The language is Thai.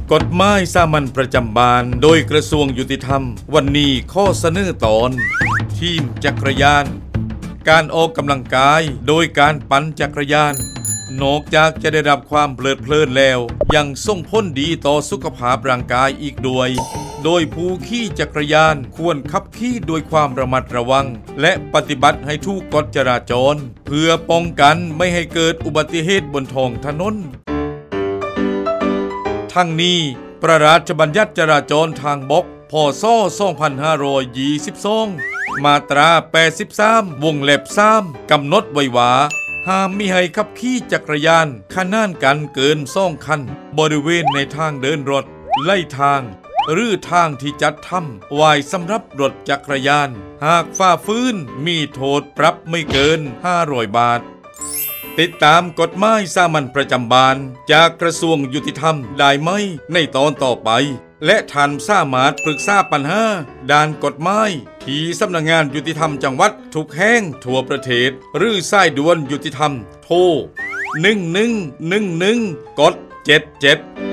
กฎหมายสามัญประจำบ้านโดยกระทรวงยุติธรรมวันนี้ข้อเสนอตอนทีมจักรยานการออกกำลังกายโดยการปั่นจักรยานนอกจากจะได้รับความเพลิดเพลินแล้วยังส่งผลดีต่อสุขภาพร่างกายอีกด้วยโดยผู้ขี่จักรยานควรขับขี่ด้วยความระมัดระวังและปฏิบัติให้ถูกกฎจราจรเพื่อป้องกันไม่ให้เกิดอุบัติเหตุบนท้องถนนทั้งนี้พระราชบัญญัติจราจรทางบกพ.ศ. 2522 มาตรา 83 วงเล็บ 3 กำหนดไว้ว่าห้ามมิให้ขับขี่จักรยานขนานกันเกิน2 คันบริเวณในทางเดินรถไล่ทางหรือทางที่จัดทำไว้สำหรับรถจักรยานหากฝ่าฝืนมีโทษปรับไม่เกิน500 บาทติดตามกฎหมายสามัญประจำบ้านจากกระทรวงยุติธรรมได้ไหมในตอนต่อไปและท่านสามารถปรึกษาปัญหาด้านกฎหมายที่สำนักงานยุติธรรมจังหวัดทุกแห่งทั่วประเทศหรือสายด่วนยุติธรรมโทร1111กด77